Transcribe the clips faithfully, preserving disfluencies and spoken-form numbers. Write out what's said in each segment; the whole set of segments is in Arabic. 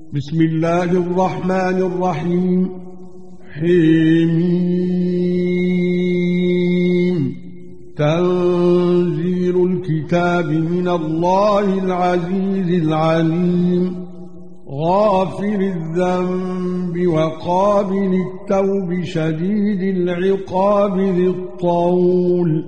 بسم الله الرحمن الرحيم. حميم. تنزيل الكتاب من الله العزيز العليم. غافر الذنب وقابل التوب شديد العقاب ذي الطول.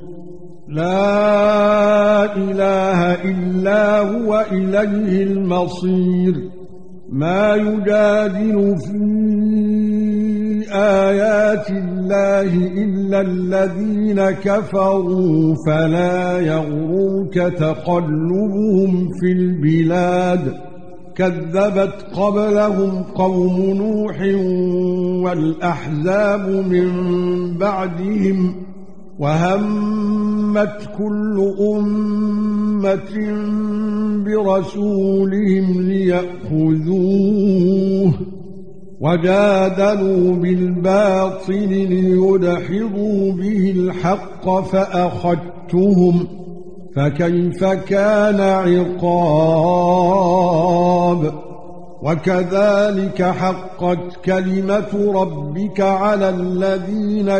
لا إله إلا هو إليه المصير. ما يجادل في آيات الله إلا الذين كفروا فلا يغرك تقلبهم في البلاد. كذبت قبلهم قوم نوح والأحزاب من بعدهم وهمت كل أمة برسولهم ليأخذوه وجادلوا بالباطل ليدحضوا به الحق فأخذتهم فكيف كان عقاب. وكذلك حقت كلمة ربك على الذين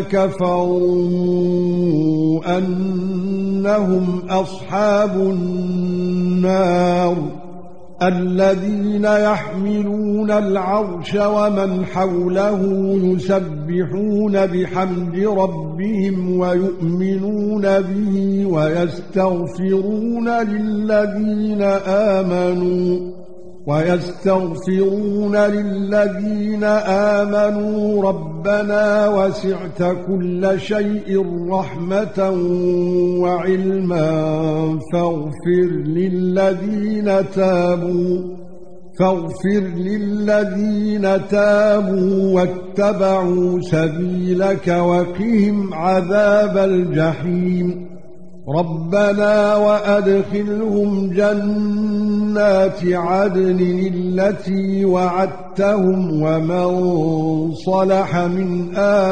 كفروا أنهم أصحاب النار. الذين يحملون العرش ومن حوله يسبحون بحمد ربهم ويؤمنون به ويستغفرون للذين آمنوا ويستغفرون للذين آمنوا ربنا وسعت كل شيء رحمة وعلما فاغفر للذين تابوا فاغفر للذين تابوا واتبعوا سبيلك وقهم عذاب الجحيم. ربنا وأدخلهم جنات عدن التي وعدتهم ومن صلح من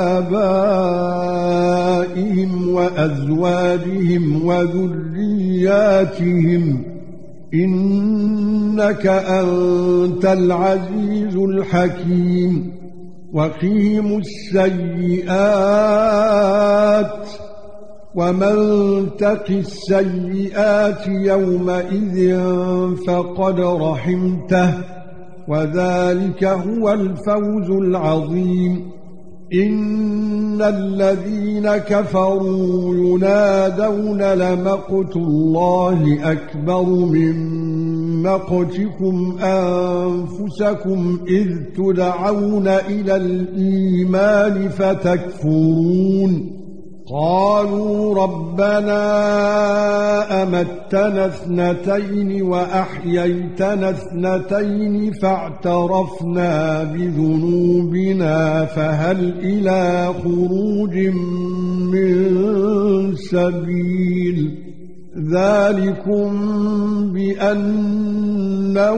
آبائهم وأزواجهم وذرياتهم إنك أنت العزيز الحكيم. وقهم السيئات ومن تق السيئات يومئذ فقد رحمته وذلك هو الفوز العظيم. إن الذين كفروا ينادون لمقت الله أكبر من مقتكم أنفسكم إذ تدعون إلى الإيمان فتكفرون. قالوا ربنا أمتنا اثنتين وأحييتنا اثنتين فاعترفنا بذنوبنا فهل إلى خروج من سبيل. ذلكم بأنه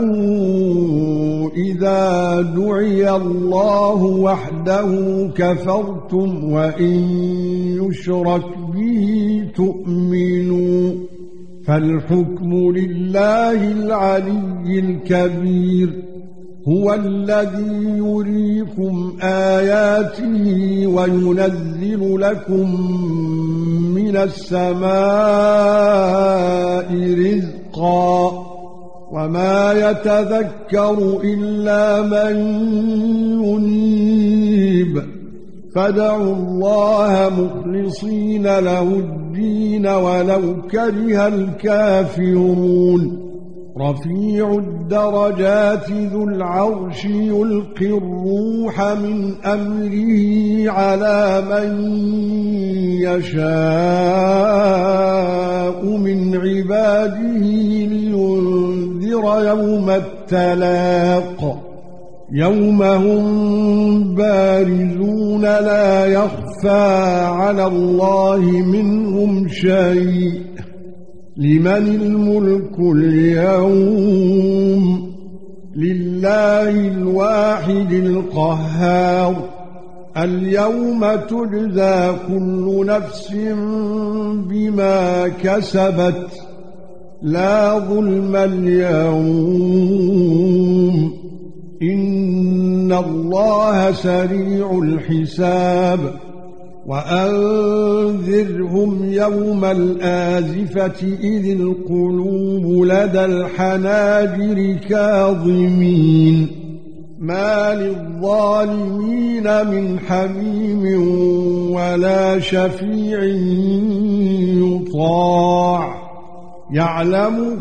إذا دعي الله وحده كفرتم وإن يشرك به تؤمنوا. فالحكم لله العلي الكبير. هو الذي يريكم آياته وينزل لكم من السماء رزقا وما يتذكر إلا من ينيب. فادعوا الله مخلصين له الدين ولو كره الكافرون. رفيع الدرجات ذو العرش يلقي الروح من أمره على من يشاء من عباده لينذر يوم التلاق. يوم هم بارزون لا يخفى على الله منهم شيء. لمن الملك اليوم؟ لله الواحد القهار. اليوم تجزى كل نفس بما كسبت لا ظلم اليوم إن الله سريع الحساب وأنذرهم يوم الآزفة إذ القلوب لدى الحناجر كاظمين ما للظالمين من حميم ولا شفيع يطاع يعلم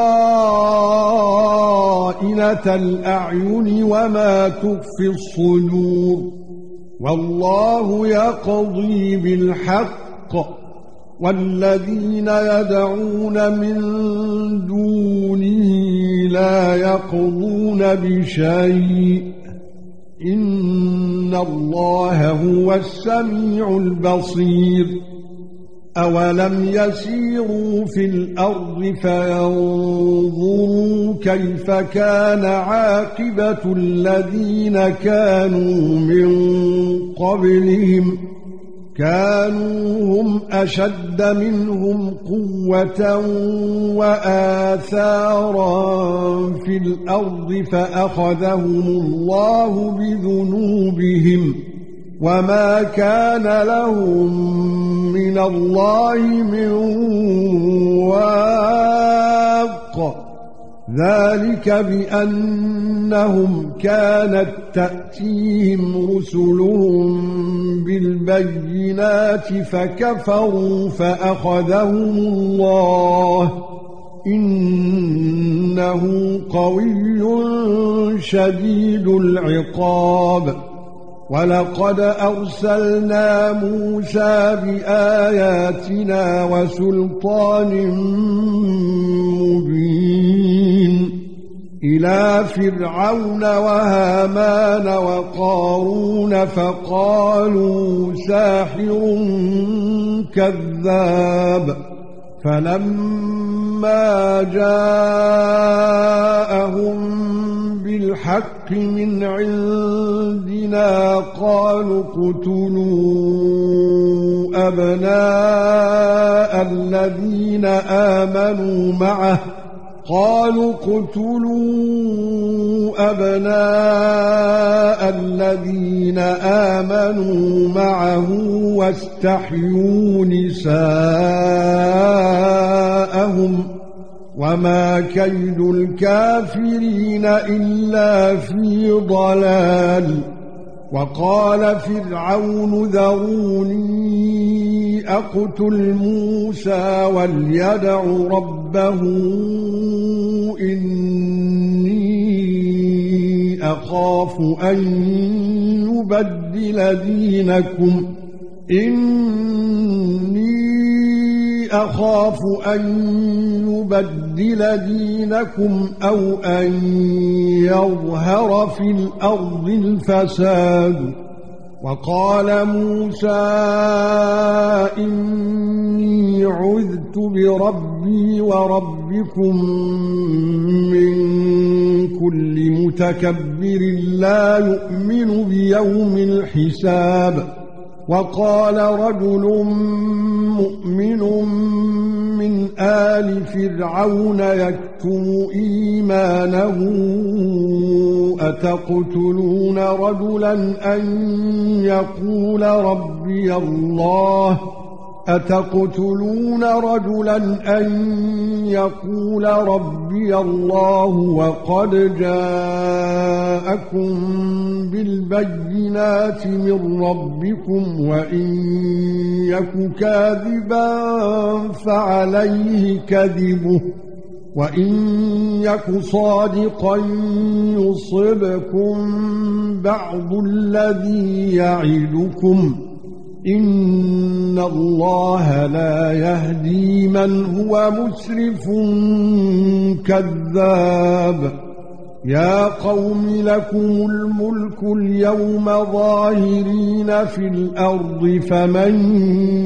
خائنة الأعين وما تخفي الصدور والله يقضي بالحق والذين يدعون من دونه لا يقضون بشيء إن الله هو السميع البصير أولم يسيروا في الأرض فينظروا كيف كان عاقبة الذين كانوا من قبلهم كانوا هم أشد منهم قوة وآثارا في الأرض فأخذهم الله بذنوبهم وما كان لهم من الله من واق ذلك بأنهم كانت تأتيهم رسلهم بالبينات فكفروا فأخذهم الله إنه قوي شديد العقاب ولقد أرسلنا موسى بآياتنا وسلطان مبين إلى فرعون وهامان وقارون فقالوا ساحر كذاب فلما جاءهم بالحق من عندنا قالوا اقتلوا أبناء الذين آمنوا معه قالوا اقتلوا أبناء الذين آمنوا معه واستحيوا نساءهم وما كيد الكافرين إلا في ضلال وقال فرعون ذروني أقتل موسى وليدع ربه إني أخاف أن يبدل دينكم إني أخاف أن يبدل دينكم أو أن يظهر في الأرض الفساد وقال موسى إني عذت بربي وربكم من كل متكبر لا يؤمن بيوم الحساب وقال رجل مؤمن من آل فرعون يكتم إيمانه أتقتلون رجلا أن يقول ربي الله أتقتلون رجلا أن يقول ربي الله وقد جاءكم بالبينات من ربكم وإن يك كاذبا فعليه كذبه وإن يك صادقا يصبكم بعض الذي يعدكم إن الله لا يهدي من هو مسرف كذاب يا قوم لكم الملك اليوم ظاهرين في الأرض فمن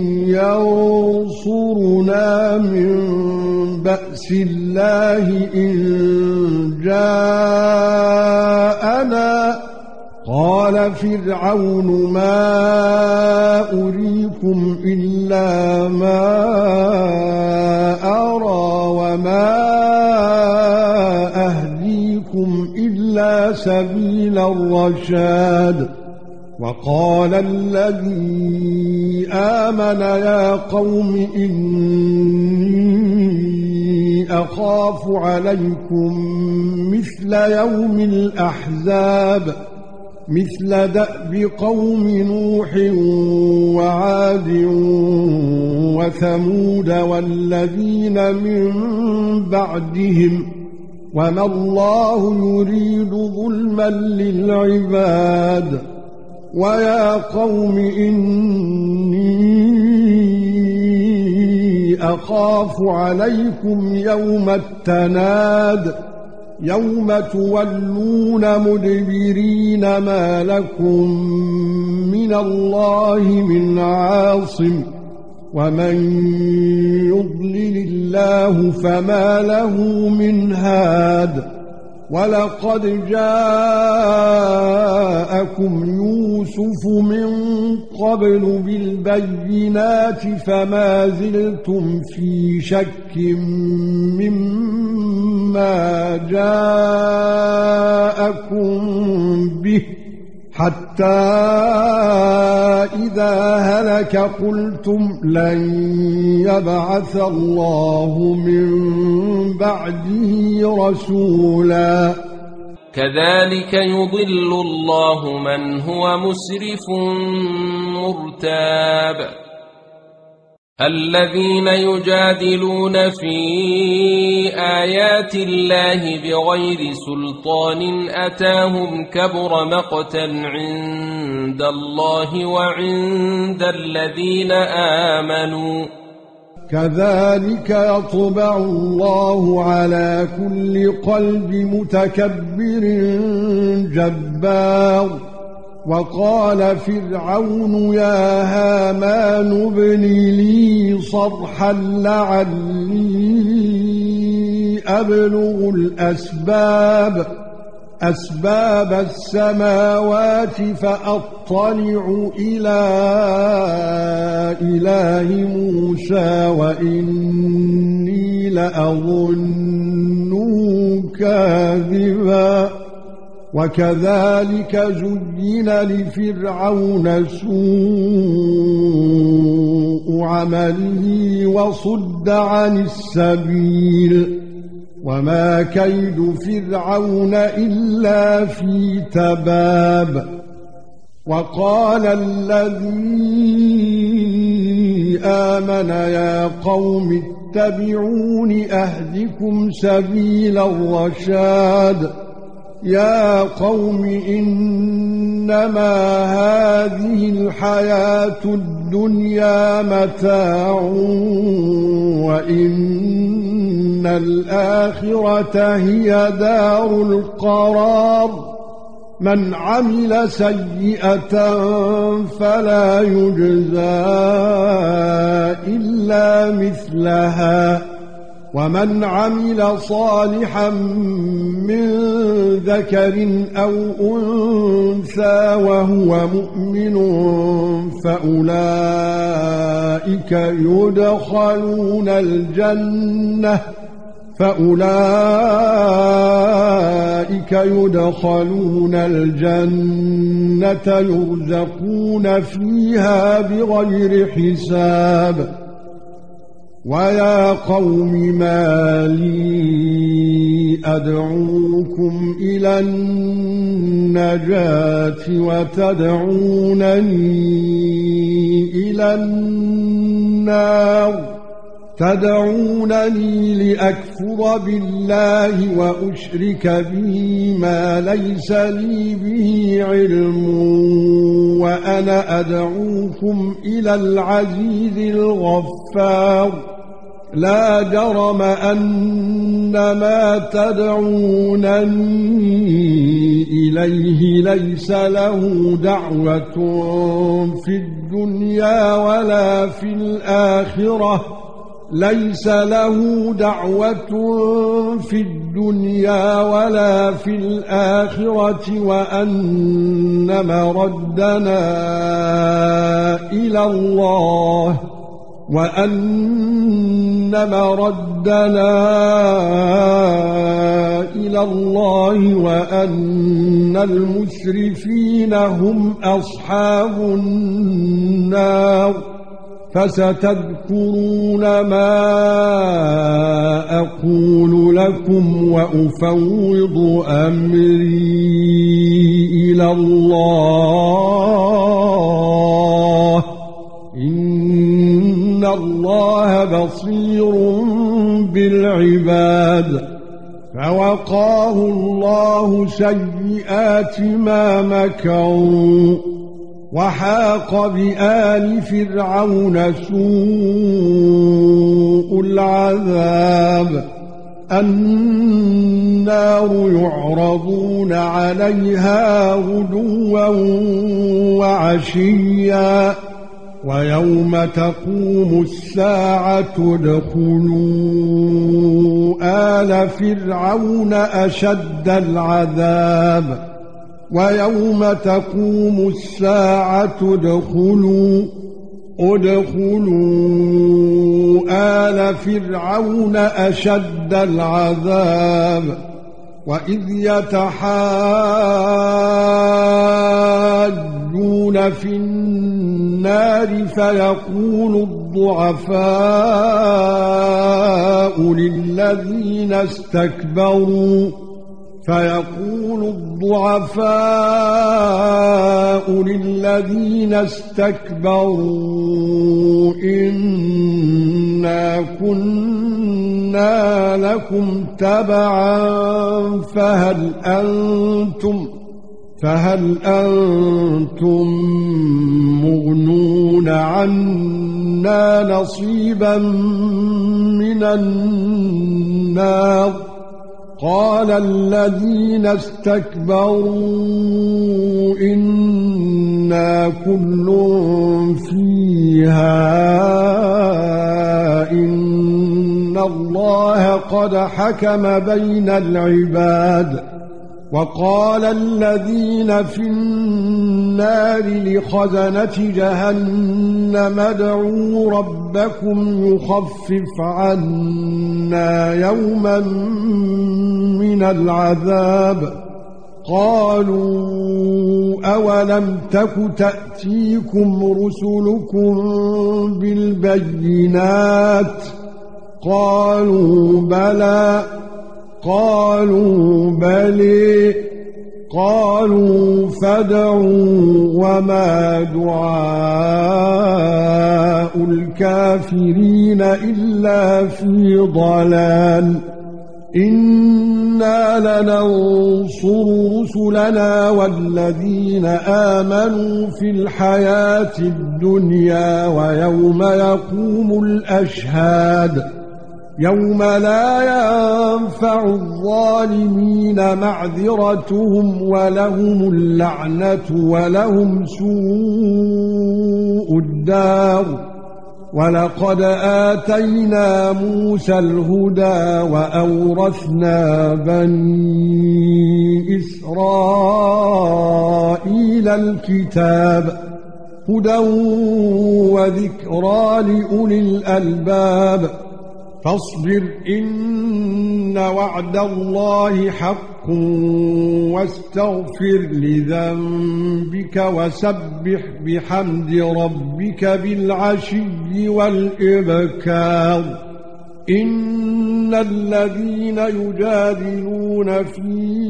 ينصرنا من بأس الله إن جاءنا قال فرعون ما أريكم إلا ما أرى وما أهديكم إلا إلا سبيل الرشاد. وقال الذي آمن يا قوم إني أخاف عليكم مثل يوم الأحزاب مثل دأب قوم نوح وعاد وثمود والذين من بعدهم وما الله يريد ظلما للعباد. ويا قوم إني أخاف عليكم يوم التناد يوم تولون مدبرين ما لكم من الله من عاصم ومن يضلل الله فما له من هاد. ولقد جاءكم يوسف من قبل بالبينات فما زلتم في شك مما جاءكم به حتى إذا هلك قلتم لن يبعث الله من بعده رسولا. كذلك يضل الله من هو مسرف مرتاب. الذين يجادلون في آيات الله بغير سلطان أتاهم كبر مقتا عند الله وعند الذين آمنوا. كذلك يطبع الله على كل قلب متكبر جبار. وقال فرعون يا هامان ابن لي صرحا لعلي أبلغ الأسباب أسباب السماوات فأطلع إلى إله موسى وإني لأظنه كاذبا. وكذلك زين لفرعون سوء عمله وصد عن السبيل وما كيد فرعون إلا في تباب. وقال الذي آمن يا قوم اتبعون أهدكم سبيل الرشاد. يا قوم إنما هذه الحياة الدنيا متاع وإن الآخرة هي دار القرار. من عمل سيئة فلا يجزى إلا مثلها ومن عمل صالحا من ذكر أو أنثى وهو مؤمن فأولئك يدخلون الجنة فأولئك يدخلون الجنة يرزقون فيها بغير حساب. ويا قوم ما لي أدعوكم إلى النجاة وتدعونني إلى النار تدعونني لأكفر بالله وأشرك به ما ليس لي به علم وأنا أدعوكم إلى العزيز الغفار. لا جرم أن ما تدعونني إليه ليس له دعوة في الدنيا ولا في الآخرة ليس له دعوة في الدنيا ولا في الآخرة وأن مردنا إلى الله وأن مردنا إلى الله وأن المسرفين هم أصحاب النار فستذكرون ما أقول لكم وأفوض أمري إلى الله إن الله بصير بالعباد فوقاه الله سيئات ما مكروا وحاق بآل فرعون سوء العذاب النار يعرضون عليها غدوا وعشيا ويوم تقوم الساعة ادخلوا آل فرعون أشد العذاب ويوم تقوم الساعة ادخلوا ادخلوا آل فرعون أشد العذاب وإذ يتحاجون في النار فيقول الضعفاء للذين استكبروا فيقول الضعفاء للذين استكبروا إنا كنا لكم تبعا فهل أنتم فهل أنتم مغنون عنا نصيبا من النار قال الذين استكبروا إنا كل فيها إن الله قد حكم بين العباد وقال الذين في النار لخزنة جهنم ادعوا ربكم يخفف عنا يوما من العذاب قالوا أولم تك تأتيكم رسلكم بالبينات قالوا بلى قالوا بلى قالوا فادعوا وما دعاء الكافرين إلا في ضلال إنا لننصر رسلنا والذين آمنوا في الحياة الدنيا ويوم يقوم الأشهاد يوم لا ينفع الظالمين معذرتهم ولهم اللعنة ولهم سوء الدار ولقد آتينا موسى الهدى وأورثنا بني إسرائيل الكتاب هدى وذكرى لأولي الألباب فاصبر إن وعد الله حق واستغفر لذنبك وسبح بحمد ربك بالعشي والإبكار إن الذين يجادلون في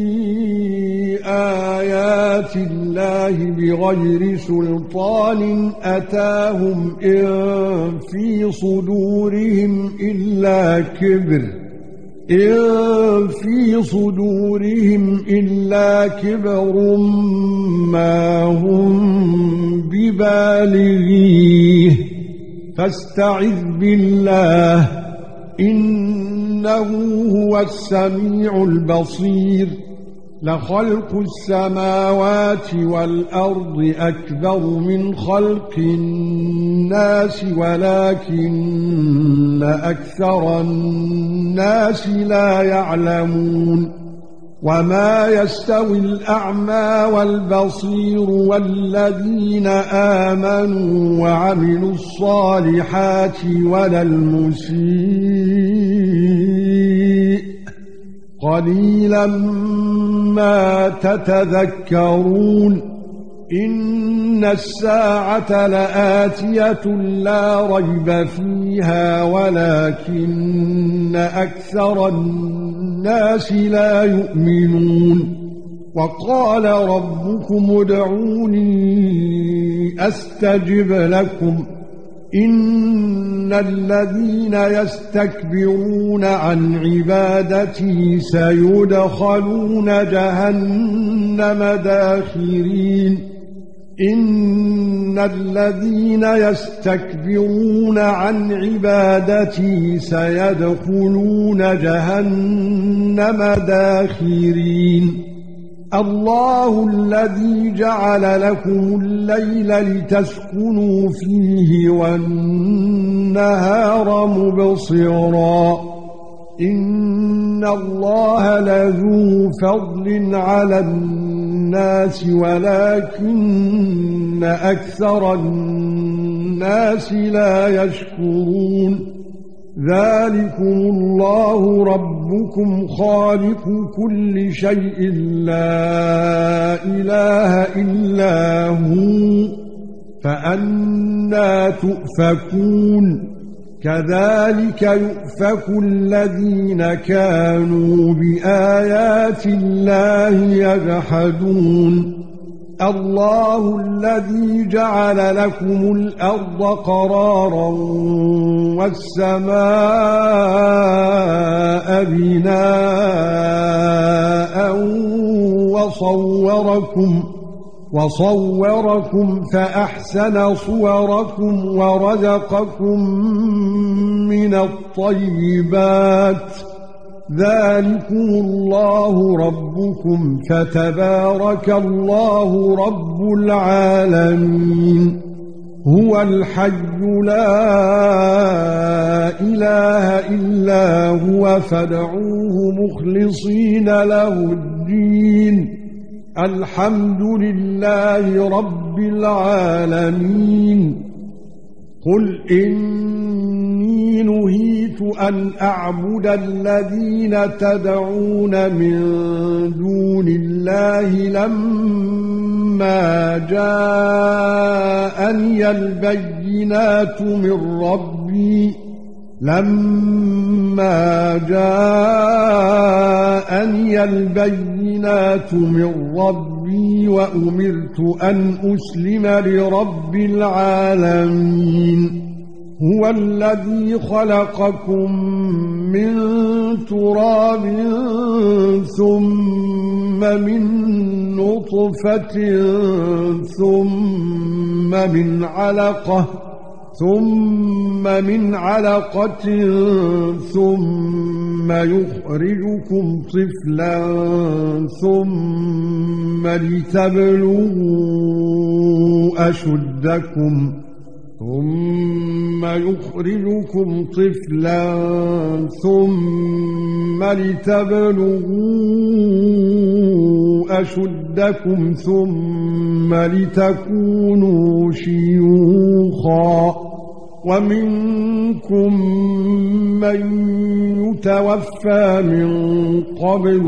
آيات الله بغير سلطان أتاهم إن في صدورهم إلا كبر إن في صدورهم إلا كبر ما هم ببالغيه فاستعذ بالله إنه هو السميع البصير لخلق السماوات والأرض أكبر من خلق الناس ولكن أكثر الناس لا يعلمون وما يستوي الأعمى والبصير والذين آمنوا وعملوا الصالحات ولا المسيء قليلا ما تتذكرون إن الساعة لآتية لا ريب فيها ولكن أكثر الناس لا يؤمنون وقال ربكم ادعوني أستجب لكم إن الذين يستكبرون عن عبادتي سيدخلون جهنم داخرين إن الذين يستكبرون عن عبادتي سيدخلون جهنم داخرين الله الذي جعل لكم الليل لتسكنوا فيه والنهار مبصرا إن الله لذو فضل على الناس ولكن أكثر الناس لا يشكرون ذلكم الله ربكم خالق كل شيء لا إله إلا هو فأنى تؤفكون كذلك يؤفك الذين كانوا بآيات الله يجحدون الله الذي جعل لكم الأرض قرارا والسماء بناء وصوركم وصوركم فأحسن صوركم ورزقكم من الطيبات ذلكم الله ربكم فتبارك الله رب العالمين هو الحي لا إله إلا هو فادعوه مخلصين له الدين الحمد لله رب العالمين قل إني نهيت أن أعبد الذين تدعون من دون الله لما جاءني البينات من ربي لما جاءني البينات من ربي وأمرت أن أسلم لرب العالمين هو الذي خلقكم من تراب ثم من نطفة ثم من علقة ثم من علقة ثم يخرجكم طفلا ثم لتبلغوا أشدكم ثم يخرجكم طفلا ثم لتبلغوا أشدكم ثم لتكونوا شيوخا ومنكم من يتوفى من قبل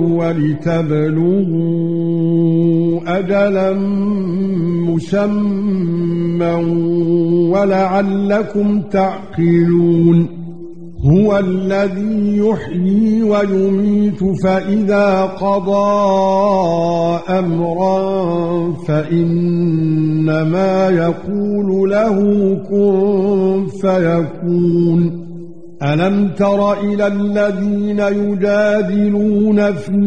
ولتبلغوا أجلا مسمى ولعلكم تعقلون هو الذي يحيي ويميت فإذا قضى أمرا فإنما يقول له كن فيكون ألم تر إلى الذين يجادلون في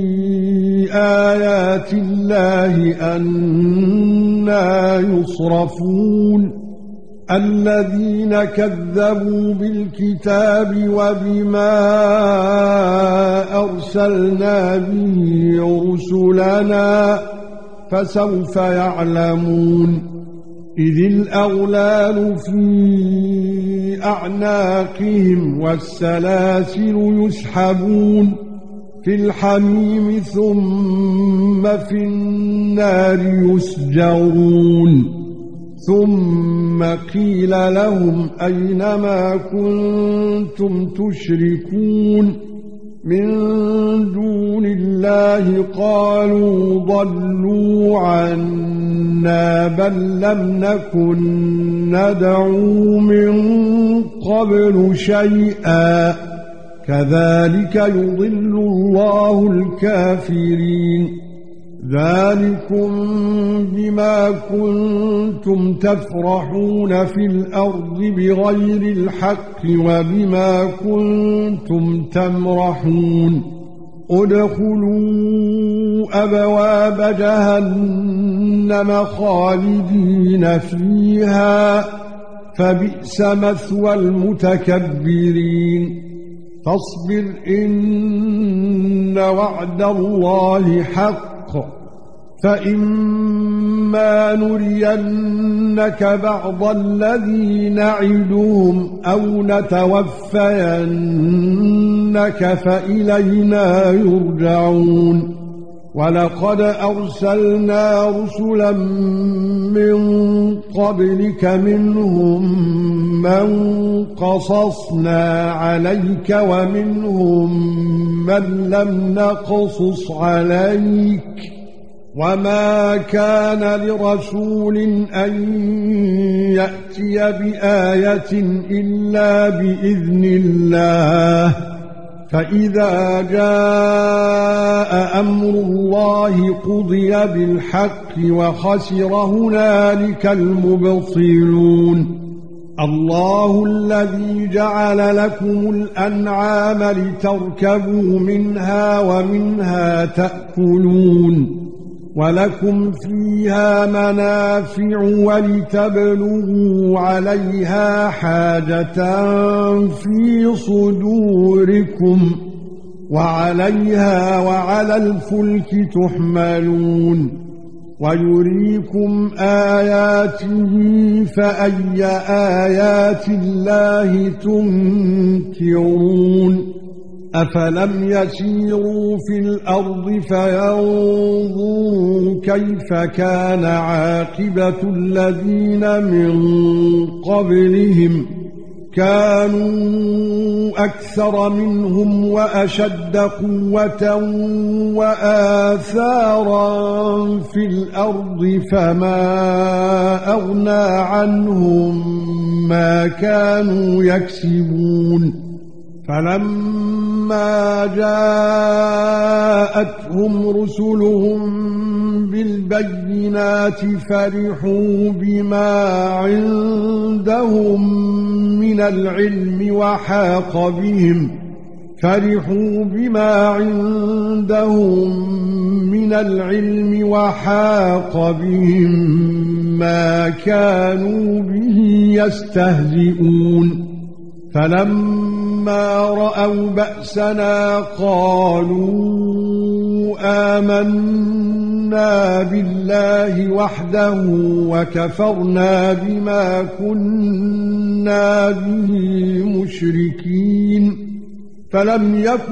آيات الله أنى يصرفون الذين كذبوا بالكتاب وبما أرسلنا به رسلنا فسوف يعلمون إذ الأغلال في أعناقهم والسلاسل يسحبون في الحميم ثم في النار يسجرون ثم قيل لهم أين ما كنتم تشركون من دون الله قالوا ضلوا عنا بل لم نكن ندعو من قبل شيئا كذلك يضل الله الكافرين ذلكم بما كنتم تفرحون في الأرض بغير الحق وبما كنتم تمرحون ادخلوا أبواب جهنم خالدين فيها فبئس مثوى المتكبرين فاصبر إن وعد الله حق فإما نرينك بعض الذي نعدهم أو نتوفينك فإلينا يرجعون ولقد أرسلنا رسلا من قبلك منهم من قصصنا عليك ومنهم من لم نقصص عليك وما كان لرسول أن يأتي بآية إلا بإذن الله فإذا جاء أمر الله قضي بالحق وخسر هنالك المبطلون الله الذي جعل لكم الأنعام لتركبوا منها ومنها تأكلون ولكم فيها منافع ولتبلغوا عليها حاجة في صدوركم وعليها وعلى الفلك تحملون ويريكم آياته فأي آيات الله تنكرون أفلم يسيروا في الأرض فينظروا كيف كان عاقبة الذين من قبلهم كانوا أكثر منهم وأشد قوة وآثارا في الأرض فما أغنى عنهم ما كانوا يكسبون فلما جاءتهم رسلهم بالبينات فرحوا بما عندهم من العلم وحاق بهم فرحوا بما عندهم من العلم وحاق بهم ما كانوا به يستهزئون فلما رأوا بأسنا قالوا آمنا بالله وحده وكفرنا بما كنا به مشركين فلم يك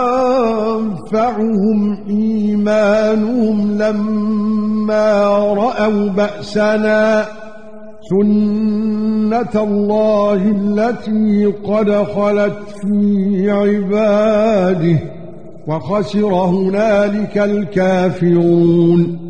ينفعهم إيمانهم لما رأوا بأسنا سنة الله التي قد خلت في عباده وخسر هنالك الكافرون